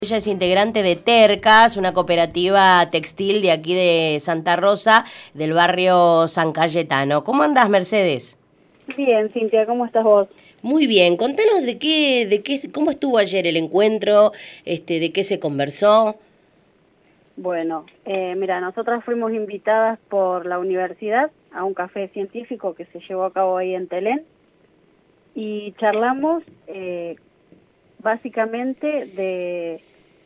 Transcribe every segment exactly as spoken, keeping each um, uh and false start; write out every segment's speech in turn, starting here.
Ella es integrante de Tercas, una cooperativa textil de aquí de Santa Rosa, del barrio San Cayetano. ¿Cómo andás, Mercedes? Bien, Cintia, ¿cómo estás vos? Muy bien, contanos de qué, de qué, cómo estuvo ayer el encuentro, este, de qué se conversó. Bueno, eh, mira, nosotras fuimos invitadas por la universidad a un café científico que se llevó a cabo ahí en Telén y charlamos eh, básicamente de,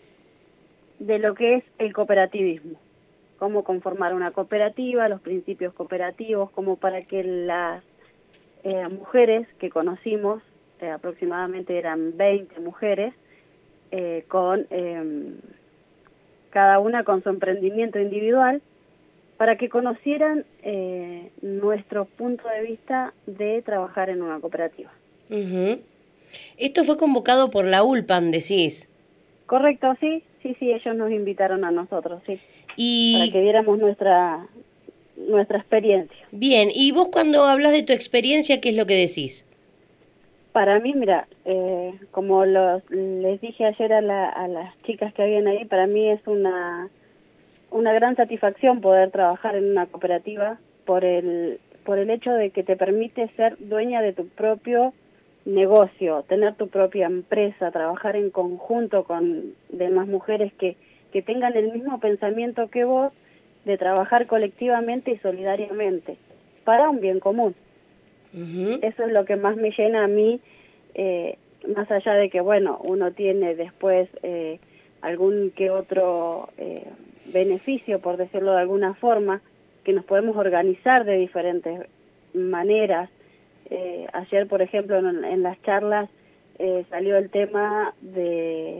de lo que es el cooperativismo, cómo conformar una cooperativa, los principios cooperativos, como para que las eh, mujeres que conocimos, eh, aproximadamente eran veinte mujeres, eh, con... Eh, cada una con su emprendimiento individual, para que conocieran eh, nuestro punto de vista de trabajar en una cooperativa. Uh-huh. Esto fue convocado por la U L P A M, decís. ¿Correcto? Sí, sí, sí, ellos nos invitaron a nosotros, sí, para Y que viéramos nuestra, nuestra experiencia. bien, y vos cuando hablas de tu experiencia, ¿qué es lo que decís? Para mí, mira, eh, como los, les dije ayer a, la, a las chicas que habían ahí, para mí es una, una gran satisfacción poder trabajar en una cooperativa por el, por el hecho de que te permite ser dueña de tu propio negocio, tener tu propia empresa, trabajar en conjunto con demás mujeres que, que tengan el mismo pensamiento que vos, de trabajar colectivamente y solidariamente para un bien común. Uh-huh. Eso es lo que más me llena a mí, eh, más allá de que, bueno, uno tiene después eh, algún que otro eh, beneficio, por decirlo de alguna forma, que nos podemos organizar de diferentes maneras. Eh, ayer, por ejemplo, en, en las charlas eh, salió el tema de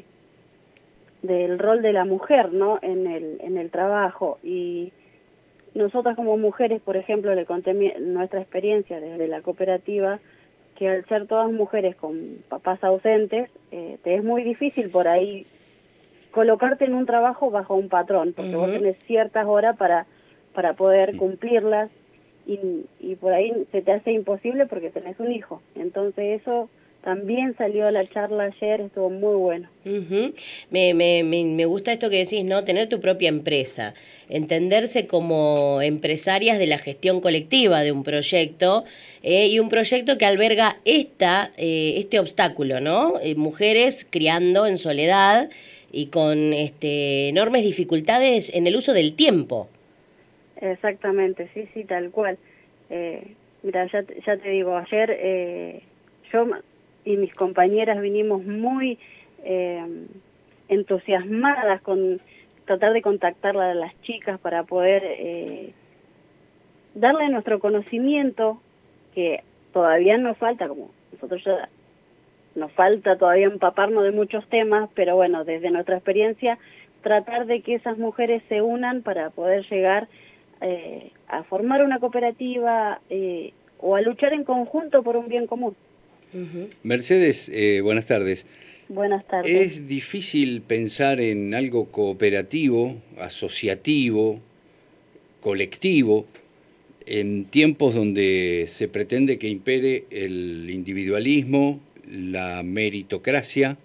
del rol de la mujer, ¿no?, en el en el trabajo, y nosotras como mujeres, por ejemplo, le conté mi, nuestra experiencia desde la cooperativa, que al ser todas mujeres con papás ausentes, eh, te es muy difícil por ahí colocarte en un trabajo bajo un patrón, porque vos Uh-huh. tenés ciertas horas para, para poder cumplirlas, y, y por ahí se te hace imposible porque tenés un hijo. Entonces eso también salió a la charla ayer, estuvo muy bueno. Uh-huh. Me, me, me, me gusta esto que decís, ¿no? Tener tu propia empresa, entenderse como empresarias de la gestión colectiva de un proyecto, eh, y un proyecto que alberga esta, eh, este obstáculo, ¿no? Eh, mujeres criando en soledad y con este, enormes dificultades en el uso del tiempo. Exactamente, sí, sí, tal cual. Eh, mira, ya, te- ya te digo, ayer eh, yo y mis compañeras vinimos muy eh, entusiasmadas con tratar de contactar a las chicas para poder eh, darle nuestro conocimiento, que todavía nos falta, como nosotros ya nos falta todavía empaparnos de muchos temas, pero bueno, desde nuestra experiencia, tratar de que esas mujeres se unan para poder llegar eh, a formar una cooperativa eh, o a luchar en conjunto por un bien común. Uh-huh. Mercedes, eh, buenas tardes. Buenas tardes. Es difícil pensar en algo cooperativo, asociativo, colectivo, en tiempos donde se pretende que impere el individualismo, la meritocracia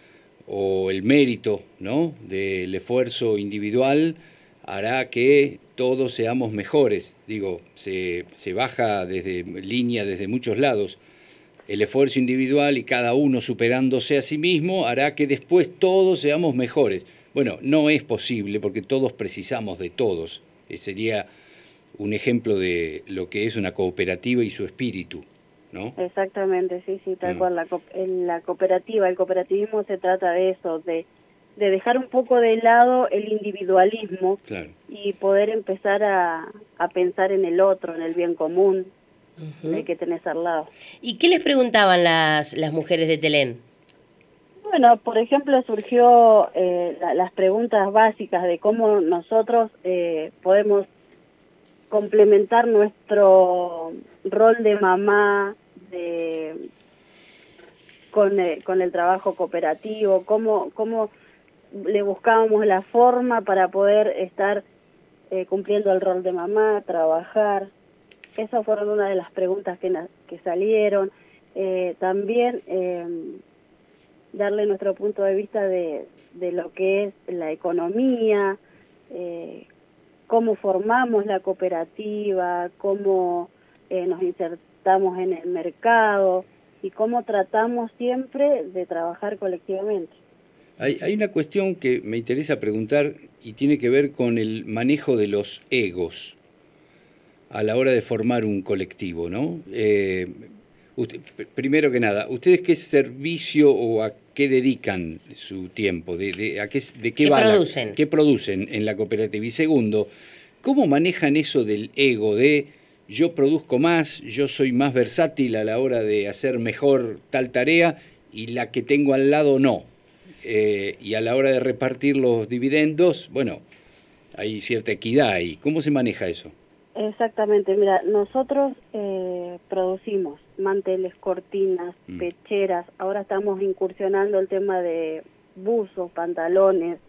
o el mérito, ¿no?, del esfuerzo individual hará que todos seamos mejores. Digo, se, se baja desde línea desde muchos lados. El esfuerzo individual y cada uno superándose a sí mismo hará que después todos seamos mejores. Bueno, no es posible porque todos precisamos de todos. Eh, sería un ejemplo de lo que es una cooperativa y su espíritu, ¿no? Exactamente, sí, sí, tal Mm, cual. La, co en la cooperativa, el cooperativismo se trata de eso, de, de dejar un poco de lado el individualismo claro. y poder empezar a, a pensar en el otro, en el bien común, Uh-huh. el que tenés al lado. ¿Y qué les preguntaban las, las mujeres de Telén? Bueno, por ejemplo, surgió eh, la, las preguntas básicas de cómo nosotros eh, podemos complementar nuestro rol de mamá de, con, eh, con el trabajo cooperativo, cómo, cómo le buscábamos la forma para poder estar eh, cumpliendo el rol de mamá, trabajar. Esas fueron una de las preguntas que, que salieron. Eh, también... Eh, darle nuestro punto de vista de, de lo que es la economía, eh, cómo formamos la cooperativa, cómo eh, nos insertamos en el mercado y cómo tratamos siempre de trabajar colectivamente. Hay, hay una cuestión que me interesa preguntar y tiene que ver con el manejo de los egos a la hora de formar un colectivo, ¿no? Eh, usted, primero que nada, ¿ustedes qué servicio o a qué dedican su tiempo? ¿De, de, a qué, de qué, ¿Qué va producen? La, ¿Qué producen en la cooperativa? Y segundo, ¿cómo manejan eso del ego de yo produzco más, yo soy más versátil a la hora de hacer mejor tal tarea y la que tengo al lado no? Eh, y a la hora de repartir los dividendos, bueno, hay cierta equidad ahí. ¿Cómo se maneja eso? Exactamente, mira, nosotros eh, producimos manteles, cortinas, mm. pecheras, ahora estamos incursionando el tema de buzos, pantalones,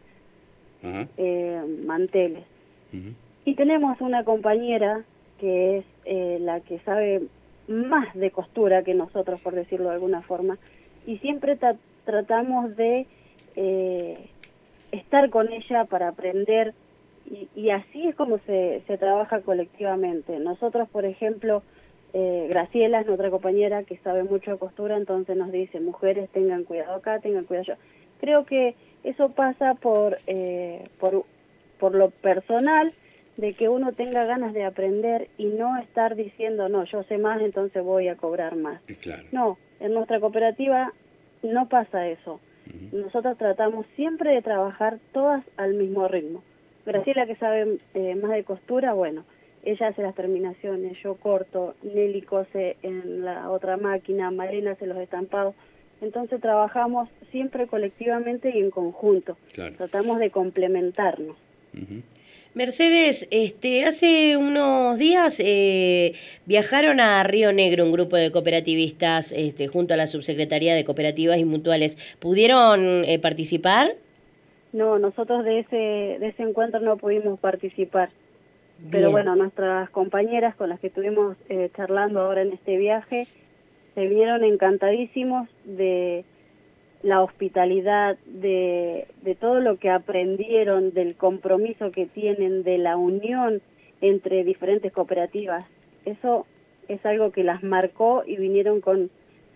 eh, manteles. Uh-huh. Y tenemos una compañera que es eh, la que sabe más de costura que nosotros, por decirlo de alguna forma, y siempre tra- tratamos de eh, estar con ella para aprender. Y, y así es como se, se trabaja colectivamente. Nosotros, por ejemplo, eh, Graciela es nuestra compañera que sabe mucho de costura, entonces nos dice, mujeres, tengan cuidado acá, tengan cuidado allá. Creo que eso pasa por, eh, por, por lo personal, de que uno tenga ganas de aprender y no estar diciendo, no, yo sé más, entonces voy a cobrar más. Claro. No, en nuestra cooperativa no pasa eso. Uh-huh. Nosotros tratamos siempre de trabajar todas al mismo ritmo. Graciela, que sabe eh, más de costura, bueno, ella hace las terminaciones, yo corto, Nelly cose en la otra máquina, Malena hace los estampados. Entonces trabajamos siempre colectivamente y en conjunto. Claro. Tratamos de complementarnos. Uh-huh. Mercedes, este, hace unos días eh, viajaron a Río Negro un grupo de cooperativistas este, junto a la Subsecretaría de Cooperativas y Mutuales. ¿Pudieron eh, participar? No, nosotros de ese de ese encuentro no pudimos participar. Bien. Pero bueno, nuestras compañeras con las que estuvimos eh, charlando ahora en este viaje se vieron encantadísimos de la hospitalidad, de, de todo lo que aprendieron, del compromiso que tienen, de la unión entre diferentes cooperativas. Eso es algo que las marcó y vinieron con,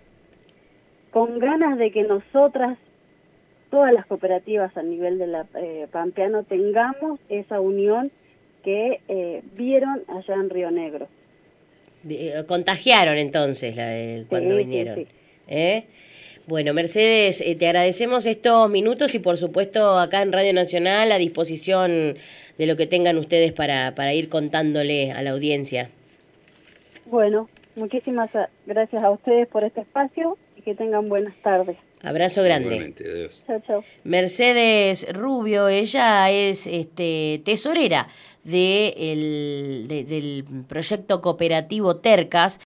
con ganas de que nosotras, todas las cooperativas a nivel de la eh, Pampeano, tengamos esa unión que eh, vieron allá en Río Negro. Contagiaron entonces la, eh, cuando sí, vinieron. Sí, sí. ¿Eh? Bueno, Mercedes, eh, te agradecemos estos minutos y por supuesto acá en Radio Nacional a disposición de lo que tengan ustedes para, para ir contándole a la audiencia. Bueno, muchísimas gracias a ustedes por este espacio y que tengan buenas tardes. Abrazo grande. Igualmente, adiós. Chao, chao. Mercedes Rubio, ella es este, tesorera de el, de, del proyecto cooperativo Tercas.